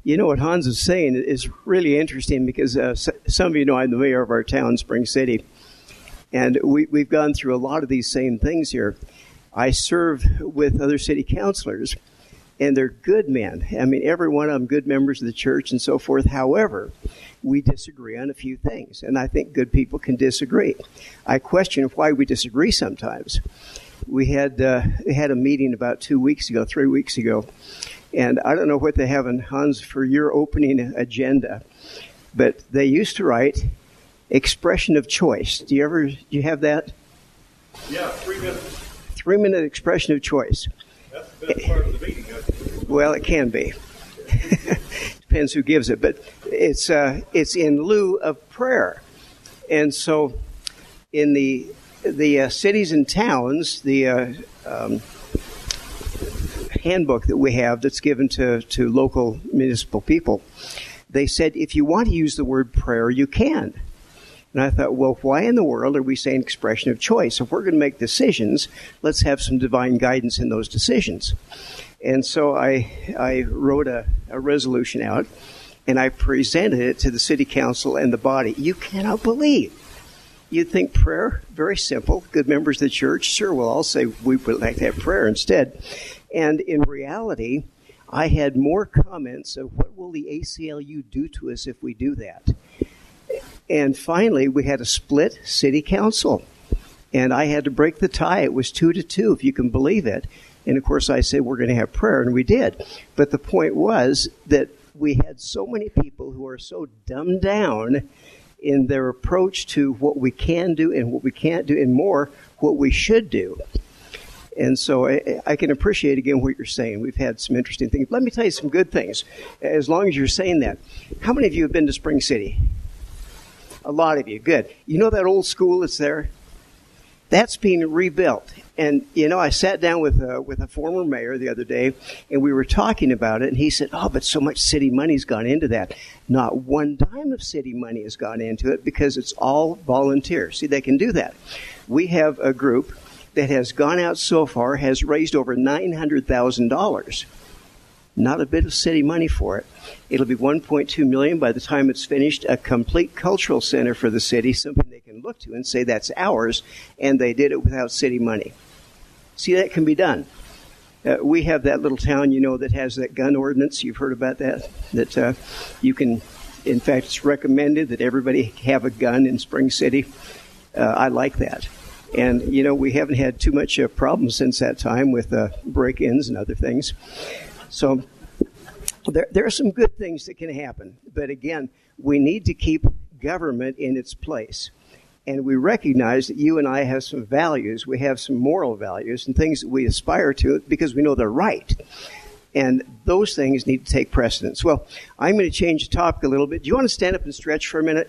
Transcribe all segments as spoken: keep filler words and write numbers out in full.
You know, what Hans is saying is really interesting because uh, some of you know I'm the mayor of our town, Spring City, and we, we've gone through a lot of these same things here. I serve with other city councilors, and they're good men. I mean, every one of them good members of the church and so forth. However, we disagree on a few things, and I think good people can disagree. I question why we disagree sometimes. We had uh, we had a meeting about two weeks ago, three weeks ago, and I don't know what they have in Hans for your opening agenda, but they used to write expression of choice. Do you ever do you have that? Yeah, three minutes. Three minute expression of choice. That's the best part of the meeting, isn't it? Well, it can be. Depends who gives it, but it's uh, it's in lieu of prayer, and so in the the uh, cities and towns, the uh, um, handbook that we have that's given to, to local municipal people, they said if you want to use the word prayer, you can. And I thought, well, why in the world are we saying expression of choice? If we're going to make decisions, let's have some divine guidance in those decisions. And so I I wrote a, a resolution out, and I presented it to the city council and the body. You cannot believe. You'd think prayer, very simple. Good members of the church, sure, we'll all say we would like to have prayer instead. And in reality, I had more comments of what will the A C L U do to us if we do that. And finally, we had a split city council. And I had to break the tie. It was two to two, if you can believe it. And, of course, I said we're going to have prayer, and we did. But the point was that we had so many people who are so dumbed down in their approach to what we can do and what we can't do, and more, what we should do. And so I, I can appreciate, again, what you're saying. We've had some interesting things. Let me tell you some good things, as long as you're saying that. How many of you have been to Spring City? A lot of you. Good. You know that old school that's there? That's being rebuilt. And, you know, I sat down with a, with a former mayor the other day, and we were talking about it, and he said, oh, but so much city money's gone into that. Not one dime of city money has gone into it because it's all volunteer. See, they can do that. We have a group that has gone out so far, has raised over nine hundred thousand dollars. Not a bit of city money for it. It'll be one point two million dollars by the time it's finished, a complete cultural center for the city, something they can look to and say that's ours, and they did it without city money. See, that can be done. Uh, we have that little town, you know, that has that gun ordinance. You've heard about that? That uh, you can, in fact, it's recommended that everybody have a gun in Spring City. Uh, I like that. And, you know, we haven't had too much uh, problems since that time with uh, break-ins and other things. So there, there are some good things that can happen. But, again, we need to keep government in its place. And we recognize that you and I have some values. We have some moral values and things that we aspire to because we know they're right. And those things need to take precedence. Well, I'm going to change the topic a little bit. Do you want to stand up and stretch for a minute?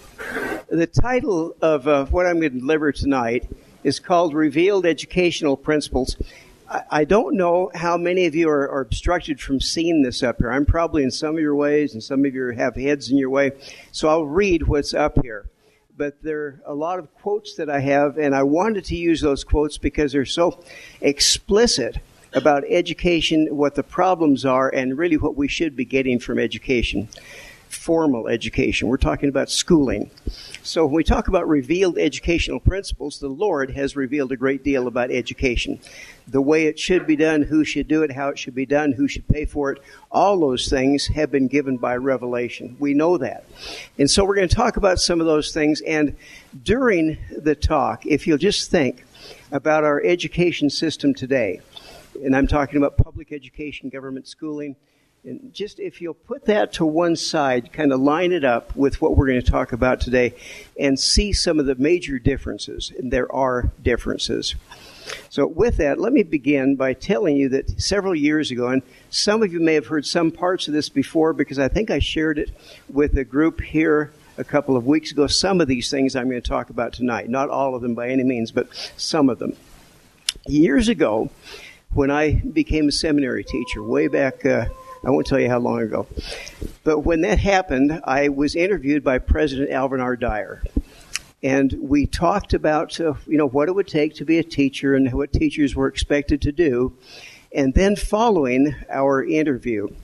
The title of uh, what I'm going to deliver tonight is called Revealed Educational Principles. I, I don't know how many of you are, are obstructed from seeing this up here. I'm probably in some of your ways, and some of you have heads in your way. So I'll read what's up here. But there are a lot of quotes that I have, and I wanted to use those quotes because they're so explicit about education, what the problems are, and really what we should be getting from education. Formal education. We're talking about schooling. So when we talk about revealed educational principles, the Lord has revealed a great deal about education. The way it should be done, who should do it, how it should be done, who should pay for it, all those things have been given by revelation. We know that. And so we're going to talk about some of those things. And during the talk, if you'll just think about our education system today, and I'm talking about public education, government schooling, and just if you'll put that to one side, kind of line it up with what we're going to talk about today and see some of the major differences. And there are differences. So with that, let me begin by telling you that several years ago, and some of you may have heard some parts of this before because I think I shared it with a group here a couple of weeks ago. Some of these things I'm going to talk about tonight. Not all of them by any means, but some of them. Years ago, when I became a seminary teacher, way back... Uh, I won't tell you how long ago. But when that happened, I was interviewed by President Alvin R. Dyer. And we talked about, uh, you know, what it would take to be a teacher and what teachers were expected to do. And then following our interview,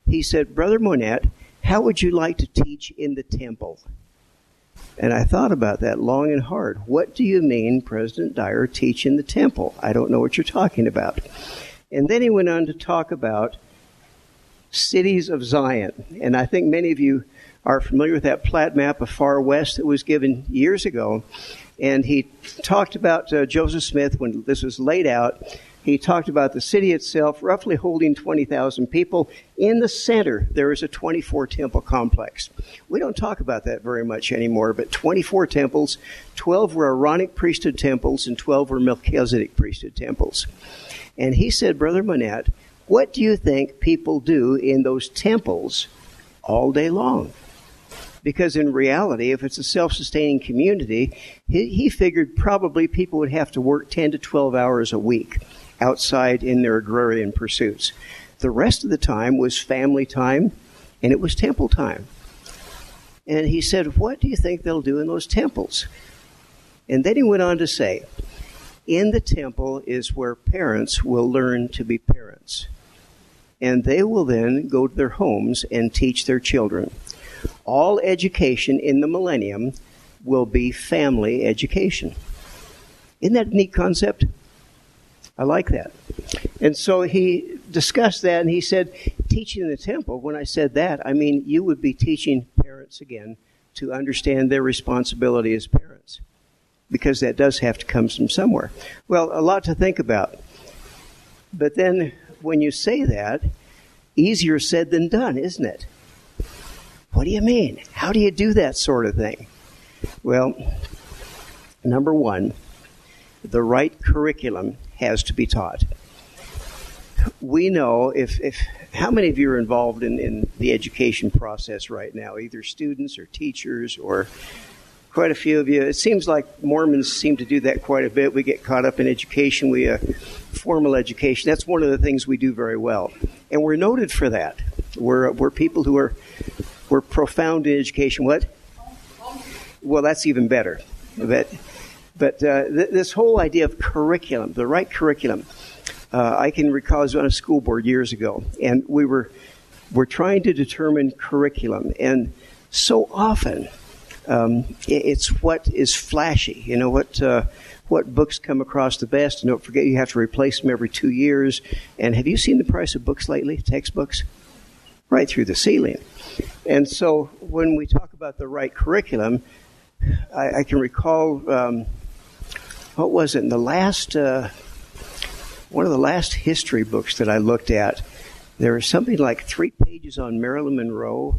He said, Brother Monette, how would you like to teach in the temple? And I thought about that long and hard. What do you mean, President Dyer, teach in the temple? I don't know what you're talking about. And then he went on to talk about cities of Zion. And I think many of you are familiar with that plat map of Far West that was given years ago. And he talked about uh, Joseph Smith when this was laid out. He talked about the city itself roughly holding twenty thousand people. In the center, there is a twenty-four temple complex. We don't talk about that very much anymore, but twenty-four temples, twelve were Aaronic priesthood temples, and twelve were Melchizedek priesthood temples. And he said, Brother Monette, what do you think people do in those temples all day long? Because in reality, if it's a self-sustaining community, he, he figured probably people would have to work ten to twelve hours a week outside in their agrarian pursuits. The rest of the time was family time, and it was temple time. And he said, what do you think they'll do in those temples? And then he went on to say, in the temple is where parents will learn to be parents. And they will then go to their homes and teach their children. All education in the millennium will be family education. Isn't that a neat concept? I like that. And so he discussed that, and he said, teaching in the temple, when I said that, I mean you would be teaching parents again to understand their responsibility as parents, because that does have to come from somewhere. Well, a lot to think about. But then when you say that, easier said than done, isn't it? What do you mean? How do you do that sort of thing? Well, number one, the right curriculum has to be taught. We know if, if how many of you are involved in, in the education process right now, either students or teachers or quite a few of you. It seems like Mormons seem to do that quite a bit. We get caught up in education, we uh, formal education. That's one of the things we do very well. And we're noted for that. We're, we're people who are we're profound in education. What? Well, that's even better. But, but uh, th- this whole idea of curriculum, the right curriculum, uh, I can recall I was on a school board years ago, and we were we're trying to determine curriculum. And so often, um, it, it's what is flashy. You know, what uh, what books come across the best. And don't forget, you have to replace them every two years. And have you seen the price of books lately, textbooks? Right through the ceiling. And so when we talk about the right curriculum, I, I can recall, um, what was it, in the last, uh, one of the last history books that I looked at, there was something like three pages on Marilyn Monroe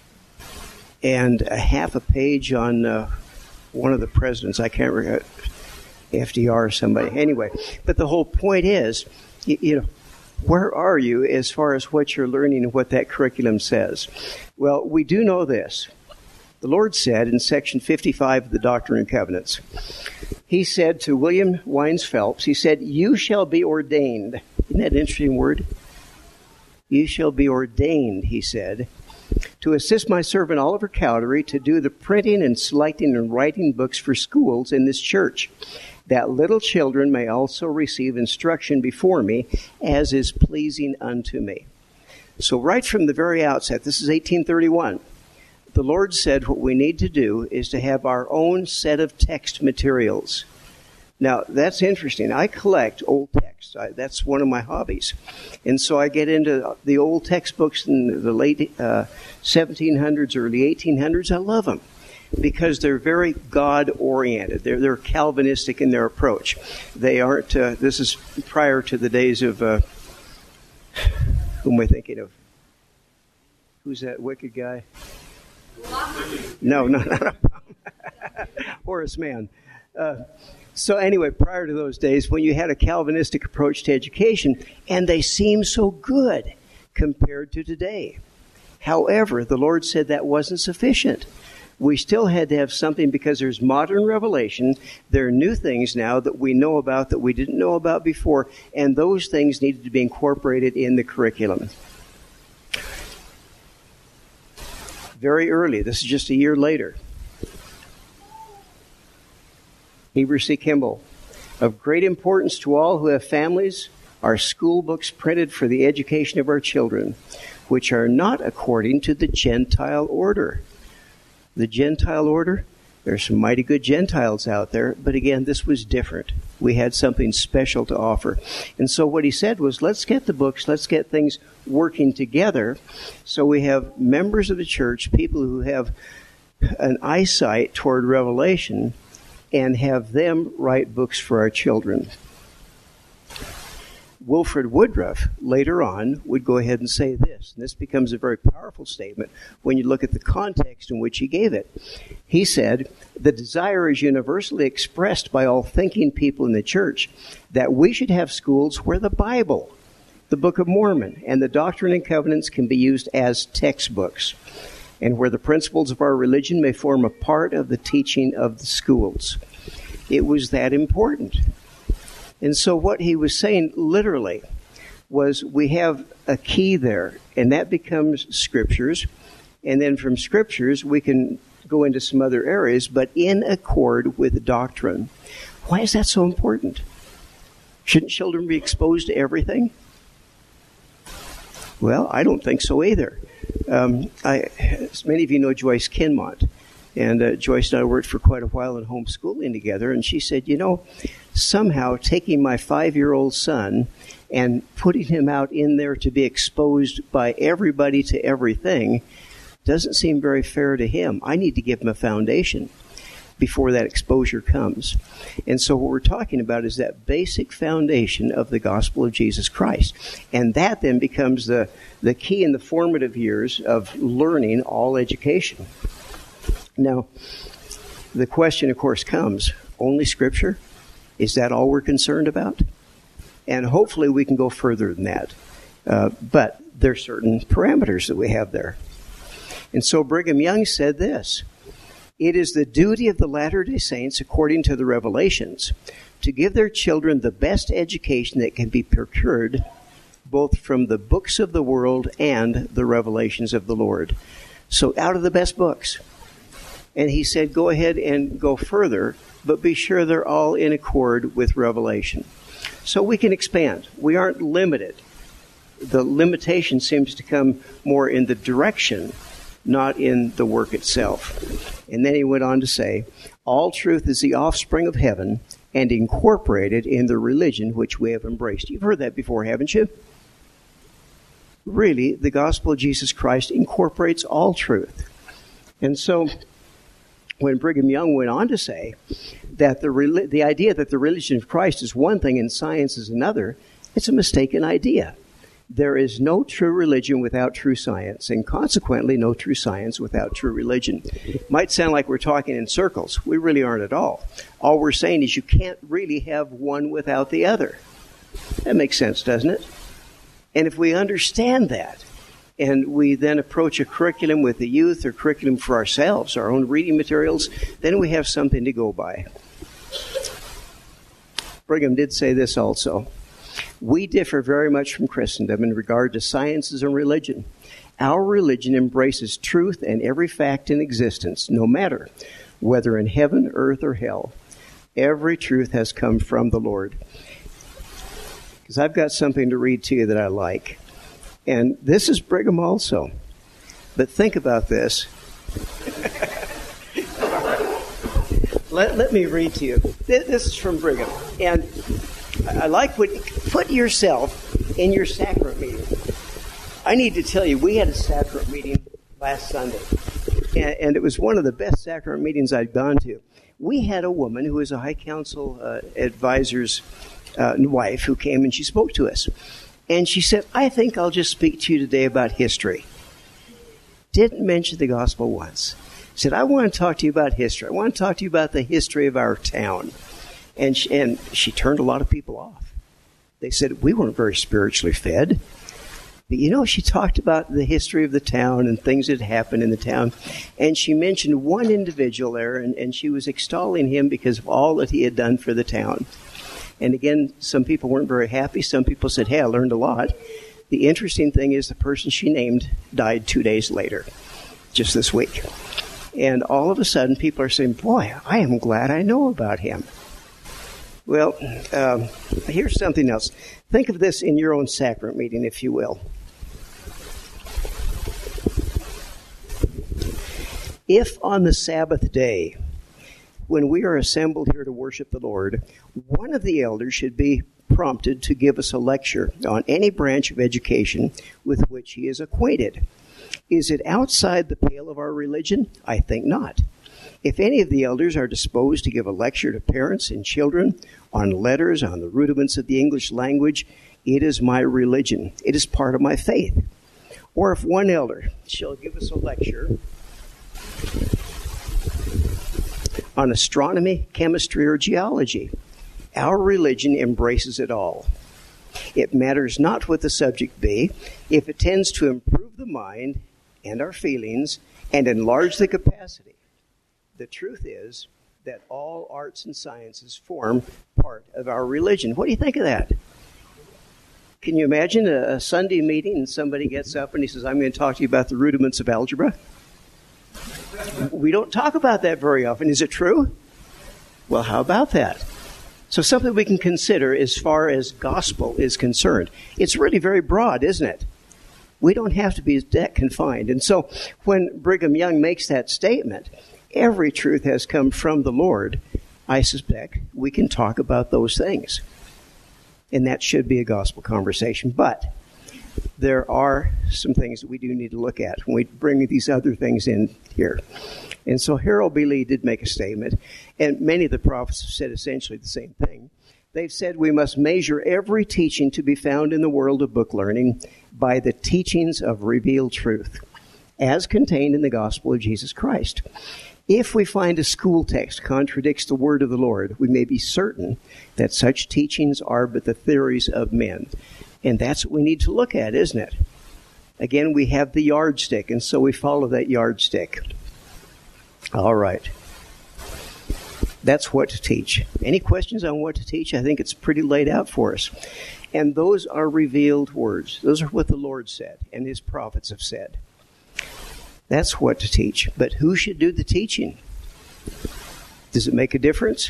and a half a page on uh, one of the presidents. I can't remember, F D R or somebody. Anyway, but the whole point is, you, you know, where are you as far as what you're learning and what that curriculum says? Well, we do know this. The Lord said in section fifty-five of the Doctrine and Covenants, he said to William Wines Phelps, he said, you shall be ordained. Isn't that an interesting word? You shall be ordained, he said, to assist my servant Oliver Cowdery to do the printing and selecting and writing books for schools in this church, that little children may also receive instruction before me, as is pleasing unto me. So right from the very outset, this is eighteen thirty-one, the Lord said what we need to do is to have our own set of text materials. Now, that's interesting. I collect old texts. I, that's one of my hobbies. And so I get into the old textbooks in the late uh, seventeen hundreds, early eighteen hundreds. I love them, because they're very God-oriented. They're, they're Calvinistic in their approach. They aren't, uh, this is prior to the days of, uh, who am I thinking of? Who's that wicked guy? No, no, no, no. Horace Mann. Uh, so anyway, prior to those days, when you had a Calvinistic approach to education, and they seem so good compared to today. However, the Lord said that wasn't sufficient. We still had to have something, because there's modern revelation. There are new things now that we know about that we didn't know about before, and those things needed to be incorporated in the curriculum. Very early, this is just a year later, Heber C. Kimball, of great importance to all who have families are school books printed for the education of our children. which are not according to the Gentile order. The Gentile order, there's some mighty good Gentiles out there, but again, this was different. We had something special to offer. And so what he said was, let's get the books, let's get things working together so we have members of the church, people who have an eyesight toward revelation, and have them write books for our children. Wilford Woodruff, later on, would go ahead and say this. And this becomes a very powerful statement when you look at the context in which he gave it. He said, the desire is universally expressed by all thinking people in the church that we should have schools where the Bible, the Book of Mormon, and the Doctrine and Covenants can be used as textbooks, and where the principles of our religion may form a part of the teaching of the schools. It was that important. And so what he was saying literally was we have a key there, and that becomes scriptures. And then from scriptures, we can go into some other areas, but in accord with doctrine. Why is that so important? Shouldn't children be exposed to everything? Well, I don't think so either. Um, I, as many of you know Joyce Kinmont. And uh, Joyce and I worked for quite a while in homeschooling together, and she said, you know, somehow taking my five-year-old son and putting him out in there to be exposed by everybody to everything doesn't seem very fair to him. I need to give him a foundation before that exposure comes. And so what we're talking about is that basic foundation of the gospel of Jesus Christ. And that then becomes the, the key in the formative years of learning all education. Now, the question, of course, comes, only Scripture? Is that all we're concerned about? And hopefully we can go further than that. Uh, but there are certain parameters that we have there. And so Brigham Young said this, it is the duty of the Latter-day Saints, according to the Revelations, to give their children the best education that can be procured both from the books of the world and the revelations of the Lord. So out of the best books. And he said, go ahead and go further, but be sure they're all in accord with Revelation. So we can expand. We aren't limited. The limitation seems to come more in the direction, not in the work itself. And then he went on to say, all truth is the offspring of heaven and incorporated in the religion which we have embraced. You've heard that before, haven't you? Really, the gospel of Jesus Christ incorporates all truth. And so when Brigham Young went on to say that the the idea that the religion of Christ is one thing and science is another, it's a mistaken idea. There is no true religion without true science, and consequently no true science without true religion. It might sound like we're talking in circles. We really aren't at all. All we're saying is you can't really have one without the other. That makes sense, doesn't it? And if we understand that, and we then approach a curriculum with the youth or curriculum for ourselves, our own reading materials, then we have something to go by. Brigham did say this also. We differ very much from Christendom in regard to sciences and religion. Our religion embraces truth and every fact in existence, no matter whether in heaven, earth, or hell. Every truth has come from the Lord. Because I've got something to read to you that I like. And this is Brigham also. But think about this. let, let me read to you. This, this is from Brigham. And I like what, put yourself in your sacrament meeting. I need to tell you, we had a sacrament meeting last Sunday. And, and it was one of the best sacrament meetings I'd gone to. We had a woman who was a High Council uh, advisor's uh, wife who came and she spoke to us. And she said, I think I'll just speak to you today about history. Didn't mention the gospel once. Said, I want to talk to you about history. I want to talk to you about the history of our town. And she, and she turned a lot of people off. They said, we weren't very spiritually fed. But you know, she talked about the history of the town and things that happened in the town. And she mentioned one individual there, and, and she was extolling him because of all that he had done for the town. And again, some people weren't very happy. Some people said, hey, I learned a lot. The interesting thing is the person she named died two days later, just this week. And all of a sudden, people are saying, boy, I am glad I know about him. Well, um, here's something else. Think of this in your own sacrament meeting, if you will. If on the Sabbath day, when we are assembled here to worship the Lord, one of the elders should be prompted to give us a lecture on any branch of education with which he is acquainted. Is it outside the pale of our religion? I think not. If any of the elders are disposed to give a lecture to parents and children on letters, on the rudiments of the English language, it is my religion. It is part of my faith. Or if one elder shall give us a lecture on astronomy, chemistry, or geology, our religion embraces it all. It matters not what the subject be, if it tends to improve the mind and our feelings and enlarge the capacity. The truth is that all arts and sciences form part of our religion. What do you think of that? Can you imagine a, a Sunday meeting and somebody gets up and he says, I'm going to talk to you about the rudiments of algebra? We don't talk about that very often. Is it true? Well, how about that? So something we can consider as far as gospel is concerned. It's really very broad, isn't it? We don't have to be that confined. And so when Brigham Young makes that statement, every truth has come from the Lord, I suspect we can talk about those things. And that should be a gospel conversation. But there are some things that we do need to look at when we bring these other things in here. And so Harold B. Lee did make a statement, and many of the prophets have said essentially the same thing. They've said we must measure every teaching to be found in the world of book learning by the teachings of revealed truth, as contained in the gospel of Jesus Christ. If we find a school text contradicts the word of the Lord, we may be certain that such teachings are but the theories of men. And that's what we need to look at, isn't it? Again, we have the yardstick, and so we follow that yardstick. All right. That's what to teach. Any questions on what to teach? I think it's pretty laid out for us. And those are revealed words. Those are what the Lord said and his prophets have said. That's what to teach. But who should do the teaching? Does it make a difference?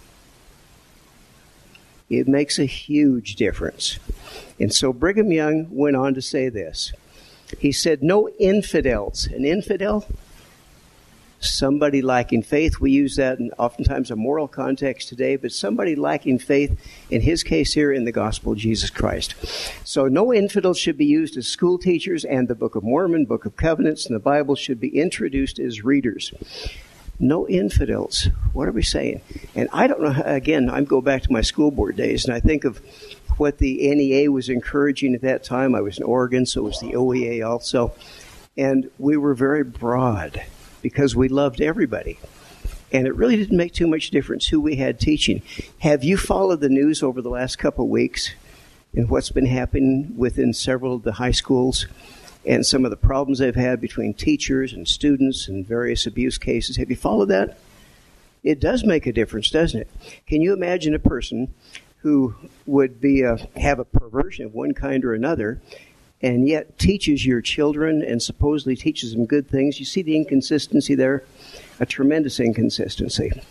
It makes a huge difference. And so Brigham Young went on to say this. He said, no infidels. An infidel? Somebody lacking faith. We use that in oftentimes a moral context today, but somebody lacking faith, in his case here, in the gospel of Jesus Christ. So no infidels should be used as school teachers, and the Book of Mormon, Book of Covenants, and the Bible should be introduced as readers. No infidels. What are we saying? And I don't know, again, I go back to my school board days, and I think of what the N E A was encouraging at that time. I was in Oregon, so was the O E A also. And we were very broad because we loved everybody. And it really didn't make too much difference who we had teaching. Have you followed the news over the last couple of weeks and what's been happening within several of the high schools and some of the problems they've had between teachers and students and various abuse cases? Have you followed that? It does make a difference, doesn't it? Can you imagine a person who would be a, have a perversion of one kind or another and yet teaches your children and supposedly teaches them good things? You see the inconsistency there? A tremendous inconsistency.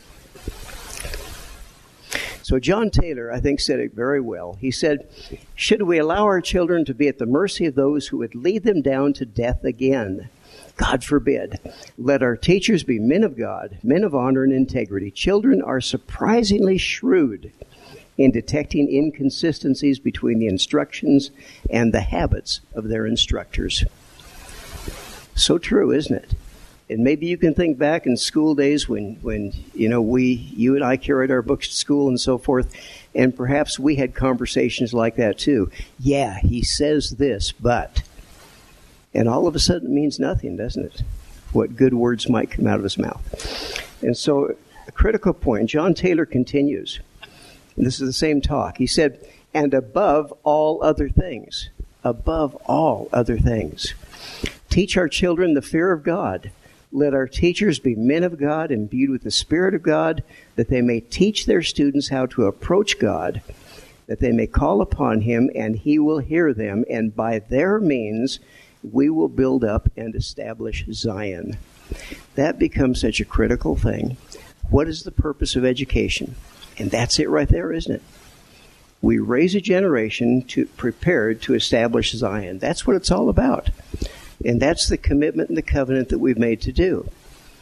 So John Taylor, I think, said it very well. He said, should we allow our children to be at the mercy of those who would lead them down to death again? God forbid. Let our teachers be men of God, men of honor and integrity. Children are surprisingly shrewd in detecting inconsistencies between the instructions and the habits of their instructors. So true, isn't it? And maybe you can think back in school days when, when you know, we, you and I carried our books to school and so forth, and perhaps we had conversations like that too. Yeah, he says this, but... And all of a sudden it means nothing, doesn't it? What good words might come out of his mouth. And so, a critical point, John Taylor continues. And this is the same talk. He said, and above all other things, above all other things, teach our children the fear of God. Let our teachers be men of God, imbued with the Spirit of God, that they may teach their students how to approach God, that they may call upon him, and he will hear them, and by their means we will build up and establish Zion. That becomes such a critical thing. What is the purpose of education? And that's it right there, isn't it? We raise a generation to prepared to establish Zion. That's what it's all about. And that's the commitment and the covenant that we've made to do.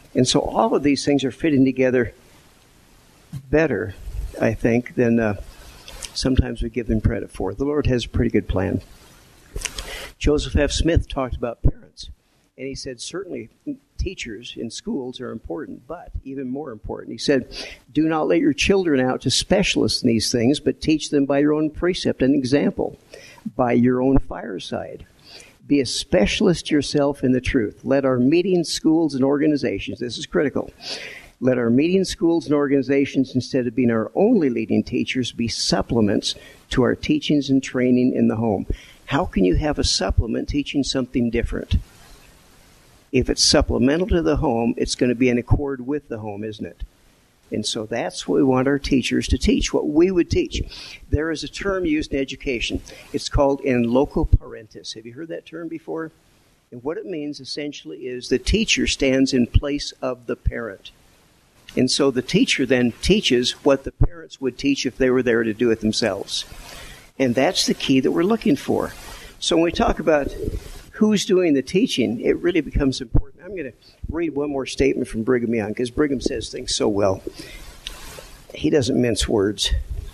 And so all of these things are fitting together better, I think, than uh, sometimes we give them credit for. The Lord has a pretty good plan. Joseph F. Smith talked about parents, and he said certainly teachers in schools are important, but even more important, he said, do not let your children out to specialists in these things, but teach them by your own precept and example, by your own fireside. Be a specialist yourself in the truth. Let our meeting schools and organizations, this is critical, let our meeting schools and organizations, instead of being our only leading teachers, be supplements to our teachings and training in the home. How can you have a supplement teaching something different? If it's supplemental to the home, it's going to be in accord with the home, isn't it? And so that's what we want our teachers to teach, what we would teach. There is a term used in education. It's called in loco parentis. Have you heard that term before? And what it means essentially is the teacher stands in place of the parent. And so the teacher then teaches what the parents would teach if they were there to do it themselves. And that's the key that we're looking for. So when we talk about who's doing the teaching, it really becomes important. I'm going to read one more statement from Brigham Young, because Brigham says things so well. He doesn't mince words.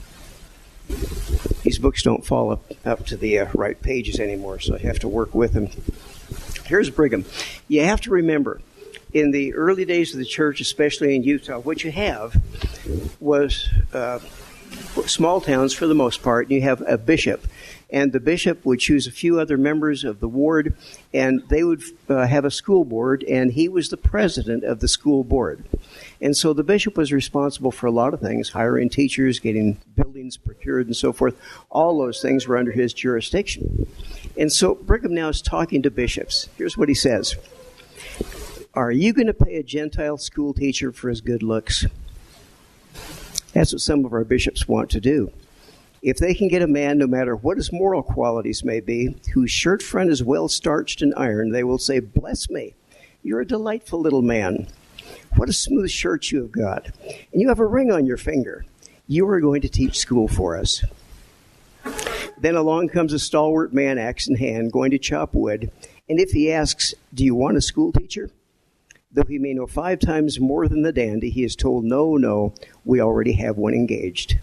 These books don't fall up, up to the uh, right pages anymore, so I have to work with them. Here's Brigham. You have to remember, in the early days of the church, especially in Utah, what you have was uh, small towns for the most part, and you have a bishop. And the bishop would choose a few other members of the ward, and they would uh, have a school board, and he was the president of the school board. And so the bishop was responsible for a lot of things, hiring teachers, getting buildings procured, and so forth. All those things were under his jurisdiction. And so Brigham now is talking to bishops. Here's what he says. Are you going to pay a Gentile school teacher for his good looks? That's what some of our bishops want to do. If they can get a man, no matter what his moral qualities may be, whose shirt front is well starched and ironed, they will say, bless me, you're a delightful little man. What a smooth shirt you have got. And you have a ring on your finger. You are going to teach school for us. Then along comes a stalwart man, axe in hand, going to chop wood. And if he asks, do you want a school teacher? Though he may know five times more than the dandy, he is told, no, no, we already have one engaged.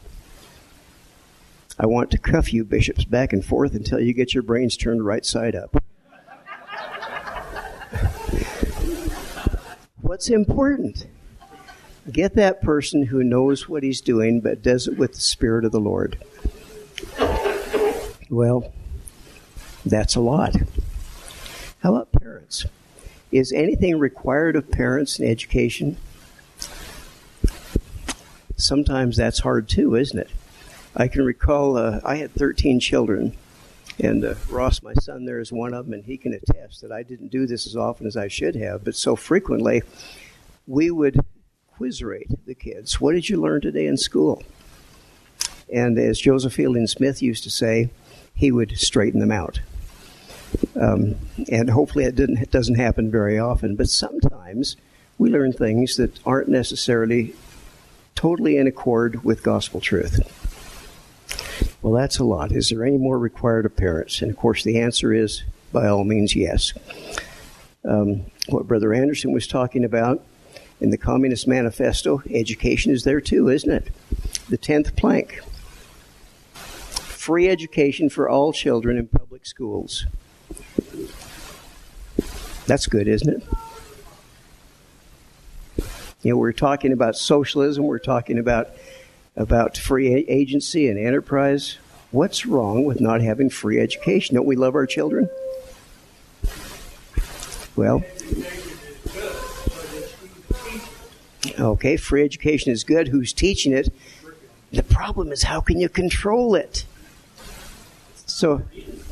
I want to cuff you bishops back and forth until you get your brains turned right side up. What's important? Get that person who knows what he's doing but does it with the Spirit of the Lord. Well, that's a lot. How about parents? Is anything required of parents in education? Sometimes that's hard too, isn't it? I can recall uh, I had thirteen children, and uh, Ross, my son, there is one of them, and he can attest that I didn't do this as often as I should have, but so frequently we would quiz rate the kids. What did you learn today in school? And as Joseph Fielding Smith used to say, he would straighten them out. Um, and hopefully it, didn't, it doesn't happen very often, but sometimes we learn things that aren't necessarily totally in accord with gospel truth. Well, that's a lot. Is there any more required of parents? And, of course, the answer is, by all means, yes. Um, what Brother Anderson was talking about in the Communist Manifesto, education is there too, isn't it? The tenth plank. Free education for all children in public schools. That's good, isn't it? You know, we're talking about socialism. We're talking about about free agency and enterprise. What's wrong with not having free education? Don't we love our children? Well, okay, free education is good. Who's teaching it? The problem is, how can you control it? So,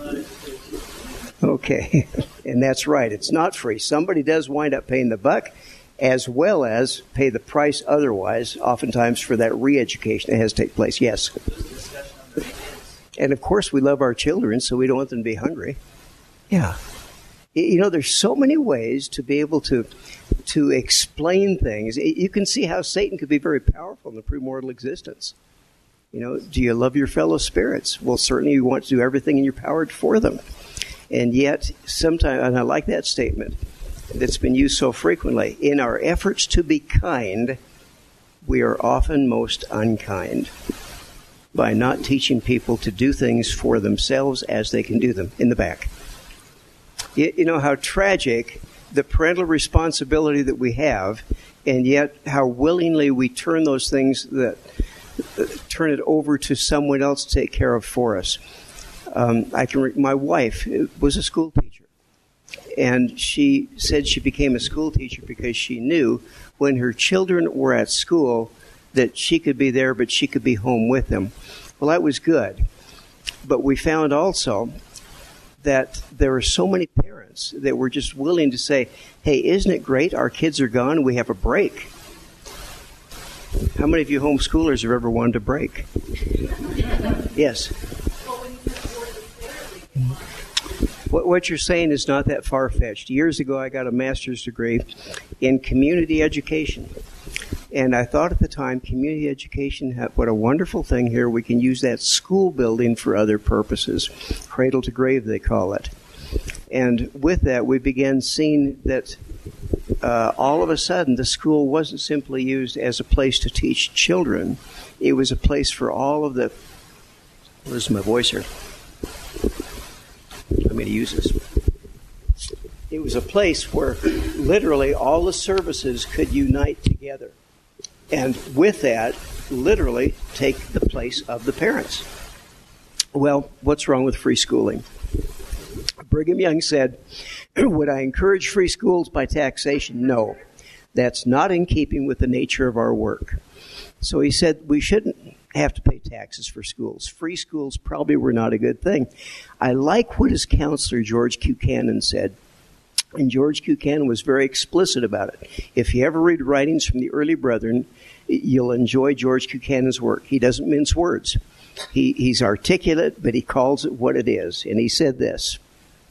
okay, and that's right. It's not free. Somebody does wind up paying the buck, as well as pay the price otherwise, oftentimes for that re-education that has to take place. Yes. And, of course, we love our children, so we don't want them to be hungry. Yeah. You know, there's so many ways to be able to to explain things. You can see how Satan could be very powerful in the premortal existence. You know, do you love your fellow spirits? Well, certainly you want to do everything in your power for them. And yet, sometimes, and I like that statement, that's been used so frequently. In our efforts to be kind, we are often most unkind by not teaching people to do things for themselves as they can do them. In the back. You, you know how tragic the parental responsibility that we have, and yet how willingly we turn those things that uh, turn it over to someone else to take care of for us. Um, I can. Re- my wife was a school teacher, and she said she became a school teacher because she knew when her children were at school that she could be there, but she could be home with them. Well, that was good, but we found also that there are so many parents that were just willing to say, hey, isn't it great? Our kids are gone. We have a break. How many of you homeschoolers have ever wanted a break? Yes. What, what you're saying is not that far-fetched. Years ago, I got a master's degree in community education. And I thought at the time, community education, what a wonderful thing here. We can use that school building for other purposes. Cradle to grave, they call it. And with that, we began seeing that uh, all of a sudden, the school wasn't simply used as a place to teach children. It was a place for all of the... Where's my voice here? I'm going to use this. It was a place where literally all the services could unite together. And with that, literally take the place of the parents. Well, what's wrong with free schooling? Brigham Young said, would I encourage free schools by taxation? No. That's not in keeping with the nature of our work. So he said we shouldn't have to pay taxes for schools. Free schools probably were not a good thing. I like what his counselor, George Buchanan, said. And George Buchanan was very explicit about it. If you ever read writings from the early brethren, you'll enjoy George Buchanan's work. He doesn't mince words. He, he's articulate, but he calls it what it is. And he said this,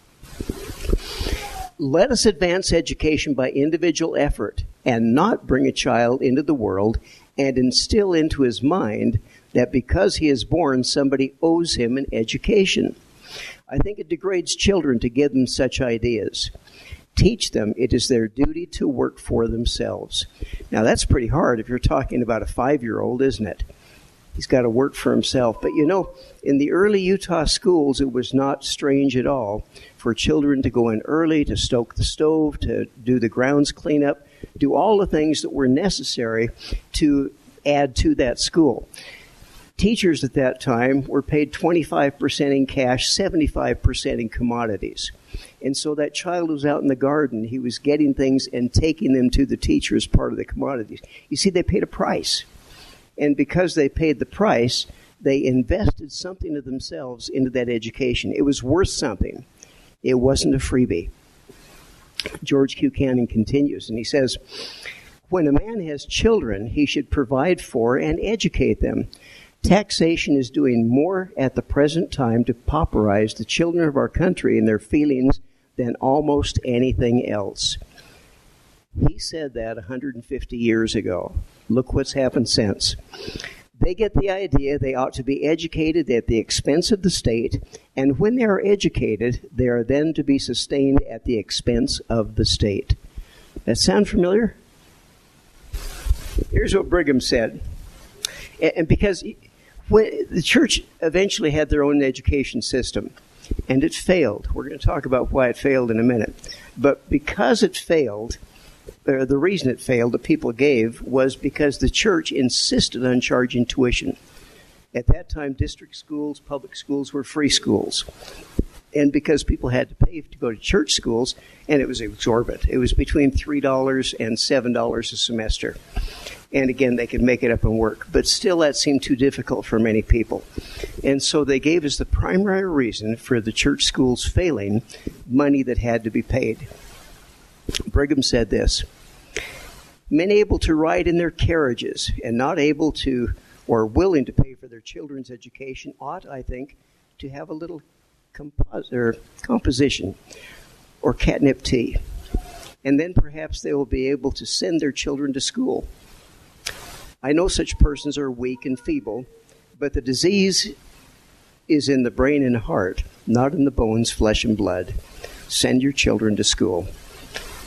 let us advance education by individual effort and not bring a child into the world and instill into his mind that because he is born, somebody owes him an education. I think it degrades children to give them such ideas. Teach them it is their duty to work for themselves. Now, that's pretty hard if you're talking about a five-year-old, isn't it? He's got to work for himself. But, you know, in the early Utah schools, it was not strange at all for children to go in early, to stoke the stove, to do the grounds cleanup, do all the things that were necessary to add to that school. Teachers at that time were paid twenty-five percent in cash, seventy-five percent in commodities. And so that child was out in the garden. He was getting things and taking them to the teacher as part of the commodities. You see, they paid a price. And because they paid the price, they invested something of themselves into that education. It was worth something. It wasn't a freebie. George Buchanan continues, and he says, when a man has children, he should provide for and educate them. Taxation is doing more at the present time to pauperize the children of our country and their feelings than almost anything else. He said that one hundred fifty years ago. Look what's happened since. They get the idea they ought to be educated at the expense of the state, and when they are educated, they are then to be sustained at the expense of the state. That sound familiar? Here's what Brigham said. And because when the church eventually had their own education system, and it failed. We're going to talk about why it failed in a minute. But because it failed, or the reason it failed that people gave was because the church insisted on charging tuition. At that time, district schools, public schools were free schools. And because people had to pay to go to church schools, and it was exorbitant. It was between three dollars and seven dollars a semester. And again, they could make it up and work. But still, that seemed too difficult for many people. And so they gave as the primary reason for the church schools failing money that had to be paid. Brigham said this, men able to ride in their carriages and not able to or willing to pay for their children's education ought, I think, to have a little compos- or composition or catnip tea. And then perhaps they will be able to send their children to school. I know such persons are weak and feeble, but the disease is in the brain and heart, not in the bones, flesh, and blood. Send your children to school.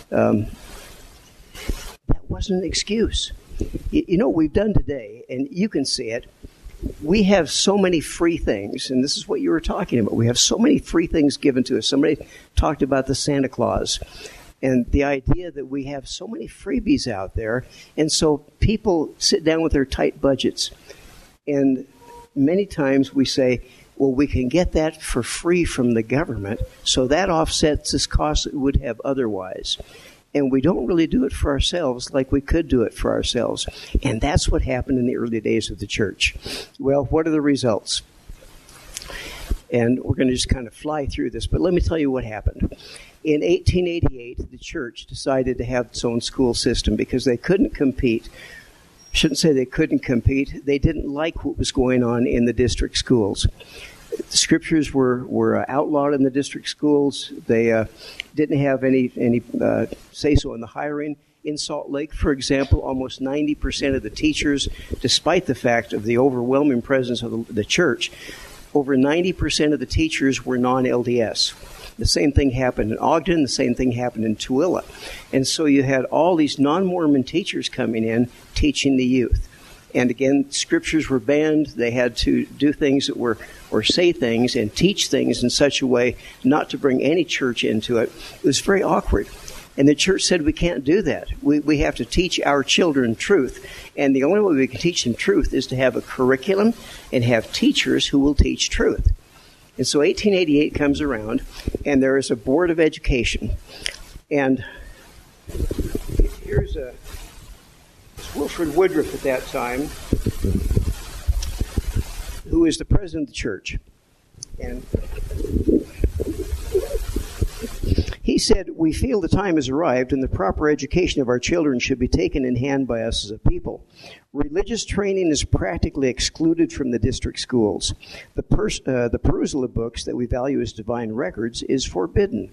Um, that wasn't an excuse. You, you know what we've done today, and you can see it. We have so many free things, and this is what you were talking about. We have so many free things given to us. Somebody talked about the Santa Claus and the idea that we have so many freebies out there, and so people sit down with their tight budgets. And many times we say, well, we can get that for free from the government, so that offsets this cost that we would have otherwise. And we don't really do it for ourselves like we could do it for ourselves. And that's what happened in the early days of the church. Well, what are the results? And we're going to just kind of fly through this, but let me tell you what happened. In eighteen eighty-eight, the church decided to have its own school system because they couldn't compete. I shouldn't say they couldn't compete. They didn't like what was going on in the district schools. The scriptures were, were outlawed in the district schools. They uh, didn't have any, any uh, say-so in the hiring. In Salt Lake, for example, almost ninety percent of the teachers, despite the fact of the overwhelming presence of the, the church, over ninety percent of the teachers were non-L D S. The same thing happened in Ogden. The same thing happened in Tooele. And so you had all these non-Mormon teachers coming in teaching the youth. And again, scriptures were banned. They had to do things that were, or say things and teach things in such a way not to bring any church into it. It was very awkward. And the church said, we can't do that. We, we have to teach our children truth. And the only way we can teach them truth is to have a curriculum and have teachers who will teach truth. And so eighteen eighty-eight comes around, and there is a board of education. And here's a Wilford Woodruff at that time, who is the president of the church. And he said, we feel the time has arrived and the proper education of our children should be taken in hand by us as a people. Religious training is practically excluded from the district schools. The, pers- uh, the perusal of books that we value as divine records is forbidden.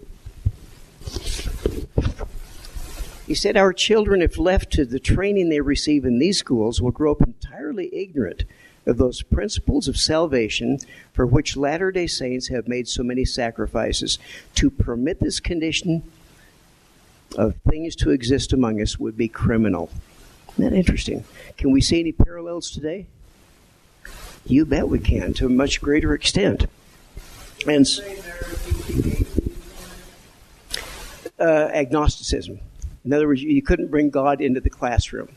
He said, our children, if left to the training they receive in these schools, will grow up entirely ignorant of those principles of salvation for which Latter-day Saints have made so many sacrifices. To permit this condition of things to exist among us would be criminal. Isn't that interesting? Can we see any parallels today? You bet we can, to a much greater extent. And uh, agnosticism. In other words, you couldn't bring God into the classroom.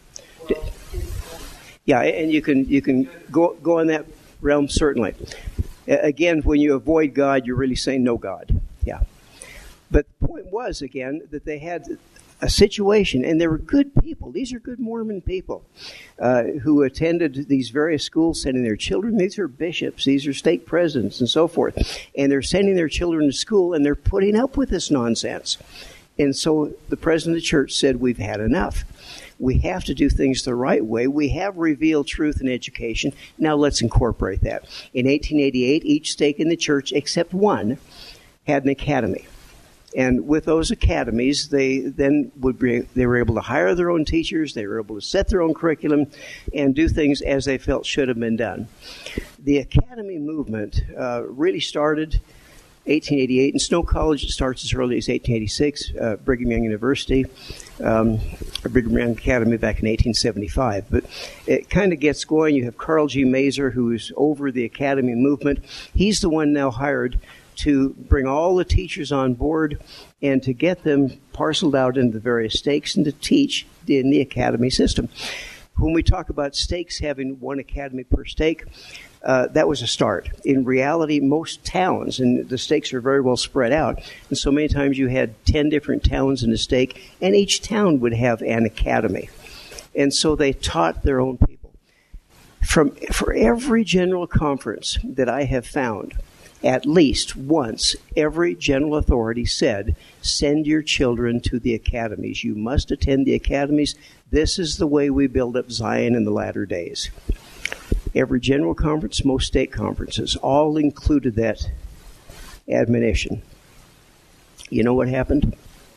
Yeah, and you can you can go go in that realm, certainly. Again, when you avoid God, you're really saying no God. Yeah. But the point was, again, that they had a situation, and they were good people. These are good Mormon people uh, who attended these various schools, sending their children. These are bishops. These are stake presidents and so forth. And they're sending their children to school, and they're putting up with this nonsense. And so the president of the church said, we've had enough. We have to do things the right way. We have revealed truth in education. Now let's incorporate that. In eighteen eighty-eight, each stake in the church, except one, had an academy. And with those academies, they then would be, they were able to hire their own teachers. They were able to set their own curriculum and do things as they felt should have been done. The academy movement uh, really started eighteen eighty-eight. In Snow College, it starts as early as eighteen eighty-six. Uh, Brigham Young University, um, or Brigham Young Academy back in eighteen seventy-five. But it kind of gets going. You have Carl G. Mazer, who's over the academy movement. He's the one now hired to bring all the teachers on board and to get them parceled out into the various stakes and to teach in the academy system. When we talk about stakes having one academy per stake, Uh, that was a start. In reality, most towns, and the stakes are very well spread out, and so many times you had ten different towns in a stake, and each town would have an academy. And so they taught their own people. From for every general conference that I have found, at least once, every general authority said, send your children to the academies. You must attend the academies. This is the way we build up Zion in the latter days. Every general conference, most state conferences, all included that admonition. You know what happened?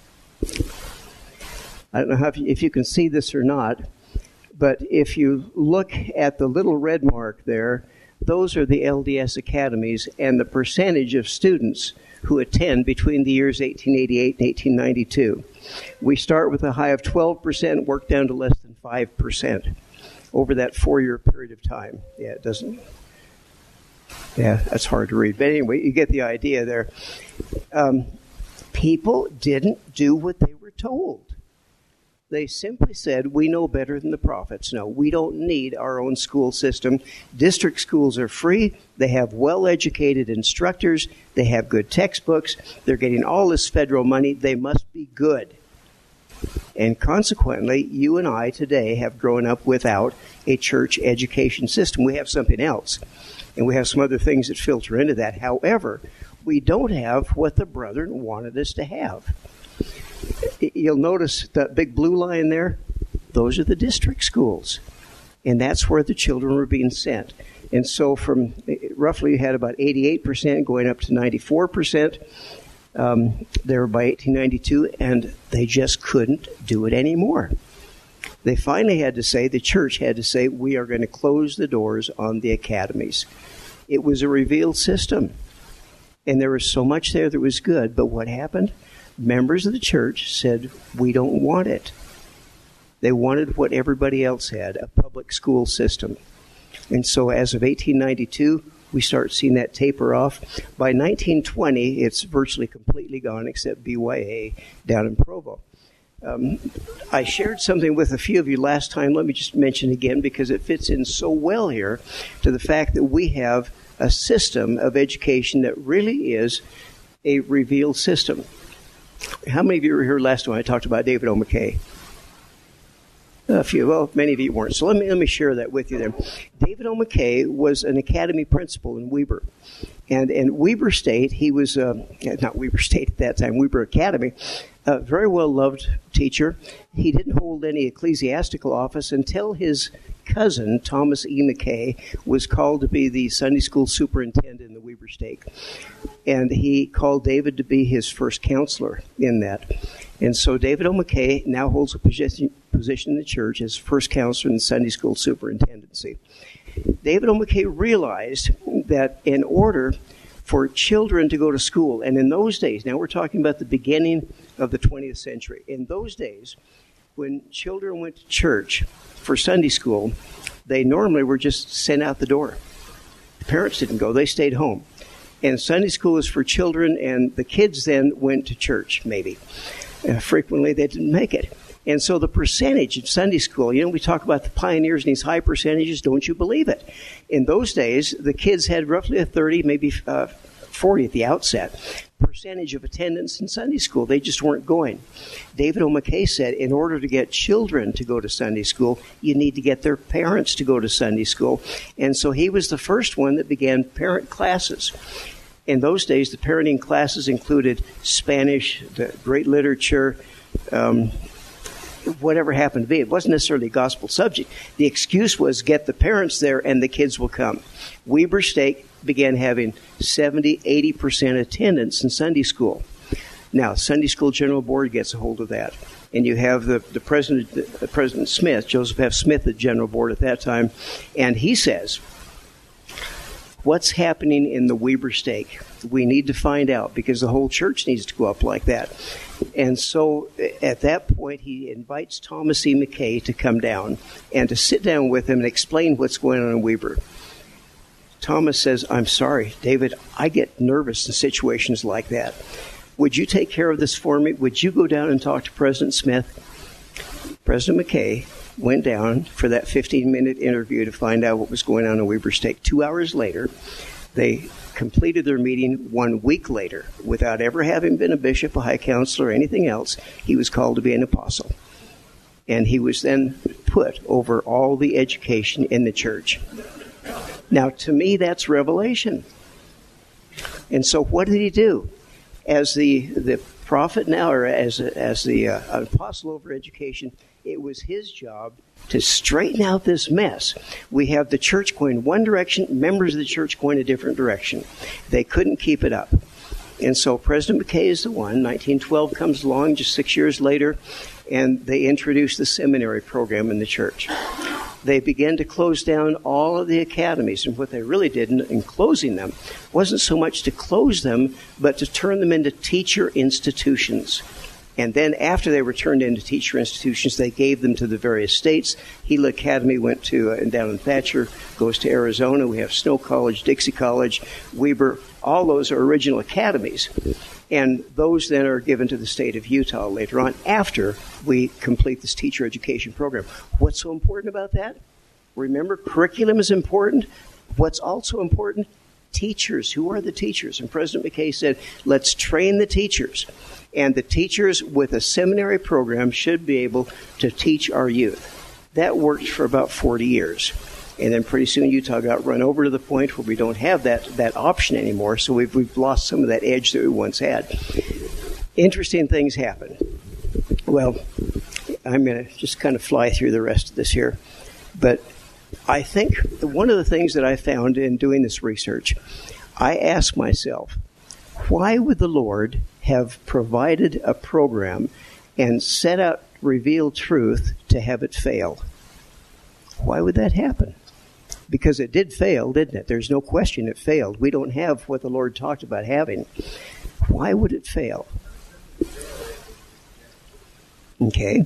I don't know how, if you can see this or not, but if you look at the little red mark there, those are the L D S academies, and the percentage of students who attend between the years eighteen eighty-eight and eighteen ninety-two. We start with a high of twelve percent, work down to less than five percent over that four-year period of time. Yeah, it doesn't... Yeah, that's hard to read. But anyway, you get the idea there. Um, people didn't do what they were told. They simply said, we know better than the prophets. No, we don't need our own school system. District schools are free. They have well-educated instructors. They have good textbooks. They're getting all this federal money. They must be good. And consequently, you and I today have grown up without a church education system. We have something else. And we have some other things that filter into that. However, we don't have what the brethren wanted us to have. You'll notice that big blue line there. Those are the district schools. And that's where the children were being sent. And so from roughly you had about eighty-eight percent going up to ninety-four percent um, there by eighteen ninety-two, and they just couldn't do it anymore. They finally had to say, the church had to say, we are going to close the doors on the academies. It was a revealed system. And there was so much there that was good, but what happened? Members of the church said, we don't want it. They wanted what everybody else had, a public school system. And so as of eighteen ninety-two, we start seeing that taper off. By nineteen twenty, it's virtually completely gone except B Y A down in Provo. Um, I shared something with a few of you last time. Let me just mention again because it fits in so well here to the fact that we have a system of education that really is a revealed system. How many of you were here last time I talked about David O. McKay? A few. Well, many of you weren't. So let me let me share that with you there. David O. McKay was an academy principal in Weber. And in Weber State, he was, uh, not Weber State at that time, Weber Academy, a very well-loved teacher. He didn't hold any ecclesiastical office until his cousin, Thomas E. McKay, was called to be the Sunday school superintendent in the Weber State. And he called David to be his first counselor in that. And so David O. McKay now holds a position, position in the church as first counselor in the Sunday school superintendency. David O. McKay realized that in order for children to go to school, and in those days, now we're talking about the beginning of the twentieth century, in those days, when children went to church for Sunday school, they normally were just sent out the door. The parents didn't go, they stayed home. And Sunday school was for children, and the kids then went to church, maybe. Uh, frequently, they didn't make it. And so the percentage in Sunday school, you know, we talk about the pioneers and these high percentages, don't you believe it? In those days, the kids had roughly a thirty, maybe uh, forty at the outset, percentage of attendance in Sunday school. They just weren't going. David O. McKay said, in order to get children to go to Sunday school, you need to get their parents to go to Sunday school. And so he was the first one that began parent classes. In those days, the parenting classes included Spanish, the great literature, um, whatever happened to be. It wasn't necessarily a gospel subject. The excuse was get the parents there and the kids will come. Weber State began having seventy, eighty percent attendance in Sunday school. Now, Sunday School General Board gets a hold of that. And you have the, the President, the President Smith, Joseph F. Smith, the General Board at that time, and he says, what's happening in the Weber Stake? We need to find out because the whole church needs to go up like that. And so at that point, he invites Thomas E. McKay to come down and to sit down with him and explain what's going on in Weber. Thomas says, I'm sorry, David, I get nervous in situations like that. Would you take care of this for me? Would you go down and talk to President Smith? President McKay went down for that fifteen-minute interview to find out what was going on in Weber State. Two hours later, they completed their meeting. One week later, without ever having been a bishop, a high counselor, or anything else, he was called to be an apostle. And he was then put over all the education in the church. Now, to me, that's revelation. And so what did he do? As the, the prophet now, or as, as the uh, apostle over education, it was his job to straighten out this mess. We have the church going one direction, members of the church going a different direction. They couldn't keep it up. And so President McKay is the one. nineteen twelve comes along just six years later, and they introduced the seminary program in the church. they began to close down all of the academies. And what they really did in, in closing them wasn't so much to close them, but to turn them into teacher institutions. And then after they were turned into teacher institutions, they gave them to the various states. Gila Academy went to, uh, and down in Thatcher, goes to Arizona. We have Snow College, Dixie College, Weber. All those are original academies. And those then are given to the state of Utah later on after we complete this teacher education program. What's so important about that? Remember, curriculum is important. What's also important? Teachers. Who are the teachers? And President McKay said, let's train the teachers. And the teachers with a seminary program should be able to teach our youth. That worked for about forty years. And then pretty soon Utah got run over to the point where we don't have that, that option anymore. So we've, we've lost some of that edge that we once had. Interesting things happen. Well, I'm going to just kind of fly through the rest of this here. But I think one of the things that I found in doing this research, I asked myself, why would the Lord have provided a program and set out revealed truth to have it fail? Why would that happen? Because it did fail, didn't it? There's no question it failed. We don't have what the Lord talked about having. Why would it fail? Okay.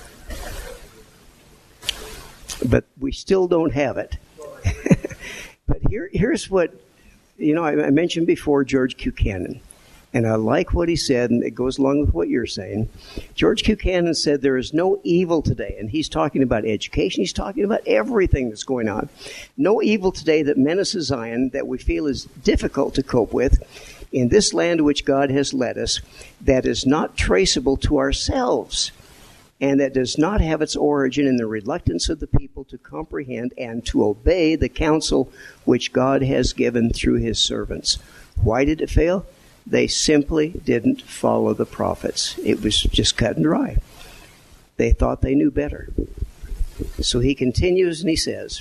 But we still don't have it. But here, here's what, you know, I, I mentioned before George Buchanan. And I like what he said, and it goes along with what you're saying. George Buchanan said there is no evil today, and he's talking about education. He's talking about everything that's going on. No evil today that menaces Zion that we feel is difficult to cope with in this land to which God has led us that is not traceable to ourselves and that does not have its origin in the reluctance of the people to comprehend and to obey the counsel which God has given through his servants. Why did it fail? They simply didn't follow the prophets. It was just cut and dry. They thought they knew better. So he continues and he says,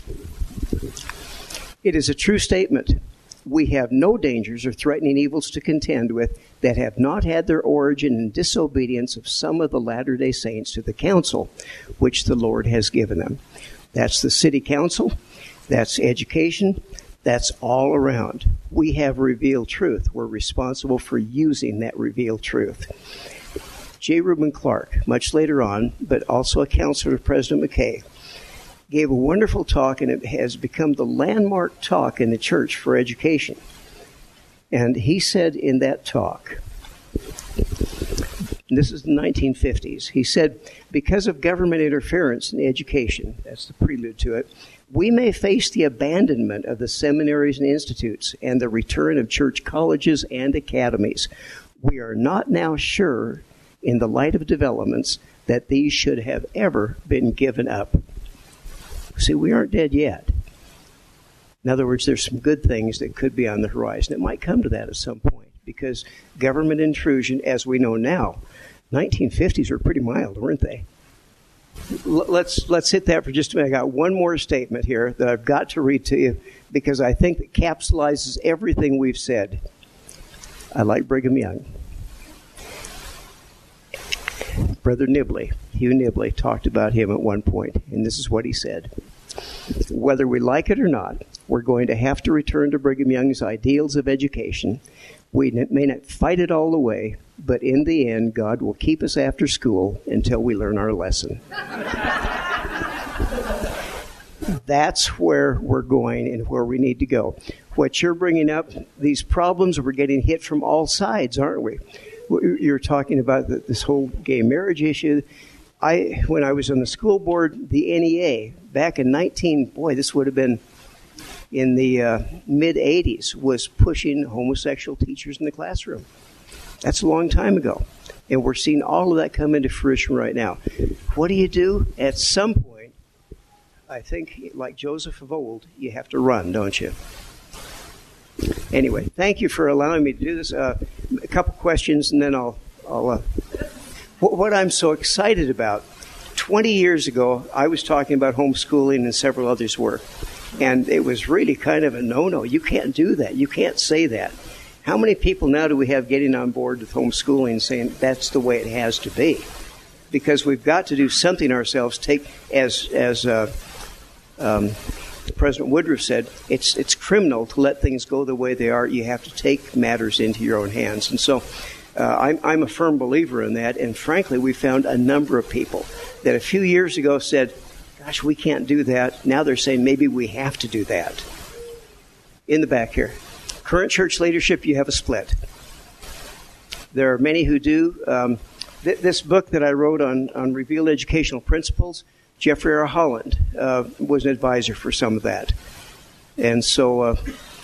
it is a true statement. We have no dangers or threatening evils to contend with that have not had their origin in disobedience of some of the Latter-day Saints to the counsel which the Lord has given them. That's the city council. That's education. That's all around. We have revealed truth. We're responsible for using that revealed truth. J. Reuben Clark, much later on, but also a counselor of President McKay, gave a wonderful talk, and it has become the landmark talk in the church for education. And he said in that talk, and this is the nineteen fifties, he said, because of government interference in education, that's the prelude to it, we may face the abandonment of the seminaries and institutes and the return of church colleges and academies. We are not now sure, in the light of developments, that these should have ever been given up. See, we aren't dead yet. In other words, there's some good things that could be on the horizon. It might come to that at some point, because government intrusion, as we know now, nineteen fifties were pretty mild, weren't they? Let's let's hit that for just a minute. I got one more statement here that I've got to read to you because I think it capsulizes everything we've said. I like Brigham Young. Brother Nibley, Hugh Nibley, talked about him at one point, and this is what he said. Whether we like it or not, we're going to have to return to Brigham Young's ideals of education. We may not fight it all the way, but in the end, God will keep us after school until we learn our lesson. That's where we're going and where we need to go. What you're bringing up, these problems, we're getting hit from all sides, aren't we? You're talking about this whole gay marriage issue. I, when I was on the school board, the N E A, back in nineteen, boy, this would have been in the uh, mid-eighties, was pushing homosexual teachers in the classroom. That's a long time ago. And we're seeing all of that come into fruition right now. What do you do? At some point, I think, like Joseph of old, you have to run, don't you? Anyway, thank you for allowing me to do this. Uh, a couple questions, and then I'll... I'll uh, what, what I'm so excited about, twenty years ago, I was talking about homeschooling and several others were. And it was really kind of a no-no. You can't do that. You can't say that. How many people now do we have getting on board with homeschooling saying that's the way it has to be? Because we've got to do something ourselves. Take, as as uh, Um, President Woodruff said, it's it's criminal to let things go the way they are. You have to take matters into your own hands. And so uh, I'm, I'm a firm believer in that. And frankly, we found a number of people that a few years ago said, gosh, we can't do that. Now they're saying maybe we have to do that. In the back here. Current church leadership, you have a split. There are many who do. Um, th- this book that I wrote on, on revealed educational principles, Jeffrey R. Holland uh, was an advisor for some of that. And so, uh,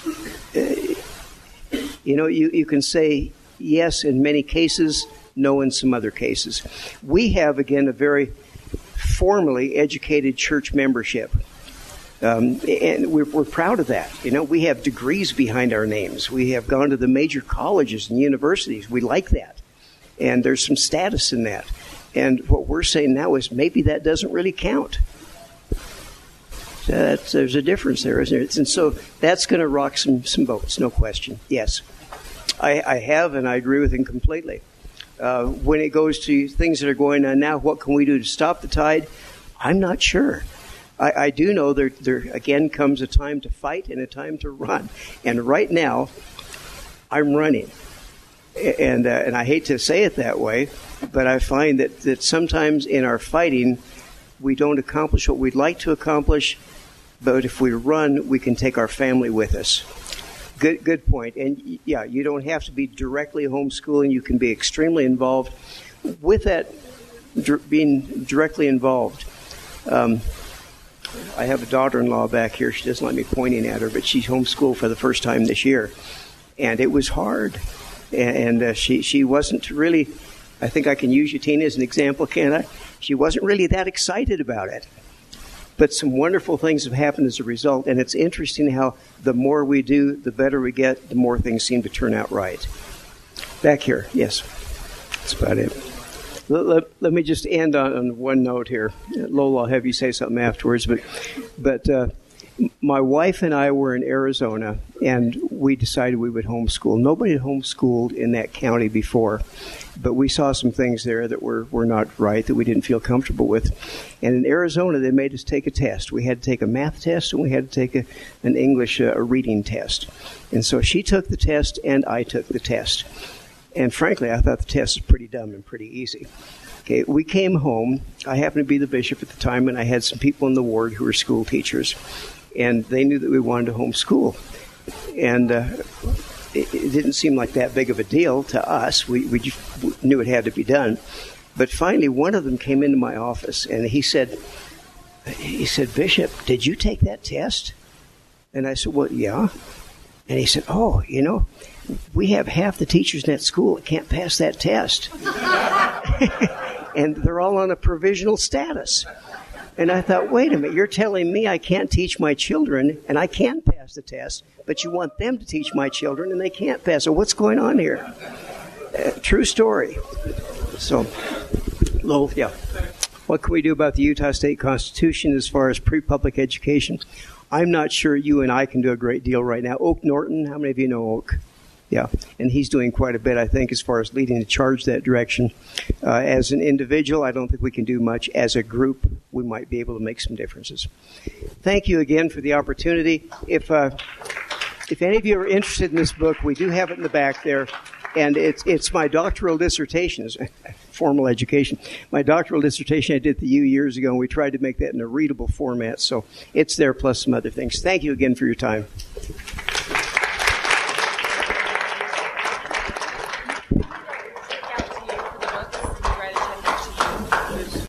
you know, you, you can say yes in many cases, no in some other cases. We have, again, a very formally educated church membership. Um, and we're, we're proud of that. You know, we have degrees behind our names. We have gone to the major colleges and universities. We like that. And there's some status in that. And what we're saying now is maybe that doesn't really count. So that's, there's a difference there, isn't there? And so that's going to rock some, some boats, no question. Yes. I, I have, and I agree with him completely. Uh, when it goes to things that are going on now, what can we do to stop the tide? I'm not sure. I, I do know there, there, again, comes a time to fight and a time to run. And right now, I'm running. And uh, and I hate to say it that way, but I find that, that sometimes in our fighting, we don't accomplish what we'd like to accomplish, but if we run, we can take our family with us. Good good point. And, yeah, you don't have to be directly homeschooling. You can be extremely involved. With that, dr- being directly involved, um, I have a daughter-in-law back here. She doesn't like me pointing at her, but she's homeschooled for the first time this year. And it was hard. And uh, she, she wasn't really, I think I can use you, Tina, as an example, can't I? She wasn't really that excited about it. But some wonderful things have happened as a result. And it's interesting how the more we do, the better we get, the more things seem to turn out right. Back here, yes. That's about it. Let, let, let me just end on, on one note here. Lola, I'll have you say something afterwards. But, but uh, my wife and I were in Arizona, and we decided we would homeschool. Nobody had homeschooled in that county before, but we saw some things there that were, were not right, that we didn't feel comfortable with. And in Arizona, they made us take a test. We had to take a math test, and we had to take a, an English uh, a reading test. And so she took the test, and I took the test. And frankly, I thought the test was pretty dumb and pretty easy. Okay, we came home. I happened to be the bishop at the time, and I had some people in the ward who were school teachers. And they knew that we wanted to homeschool. And uh, it, it didn't seem like that big of a deal to us. We, we just knew it had to be done. But finally, one of them came into my office, and he said, he said, Bishop, did you take that test? And I said, well, yeah. And he said, oh, you know, we have half the teachers in that school that can't pass that test. And they're all on a provisional status. And I thought, wait a minute, you're telling me I can't teach my children, and I can pass the test, but you want them to teach my children, and they can't pass. So what's going on here? Uh, true story. So, Lowell, yeah. What can we do about the Utah State Constitution as far as pre-public education? I'm not sure you and I can do a great deal right now. Oak Norton, how many of you know Oak? Yeah, and he's doing quite a bit, I think, as far as leading the charge that direction. Uh, as an individual, I don't think we can do much. As a group, we might be able to make some differences. Thank you again for the opportunity. If uh, if any of you are interested in this book, we do have it in the back there, and it's it's my doctoral dissertation, it's formal education. My doctoral dissertation I did at the U years ago, and we tried to make that in a readable format, so it's there plus some other things. Thank you again for your time.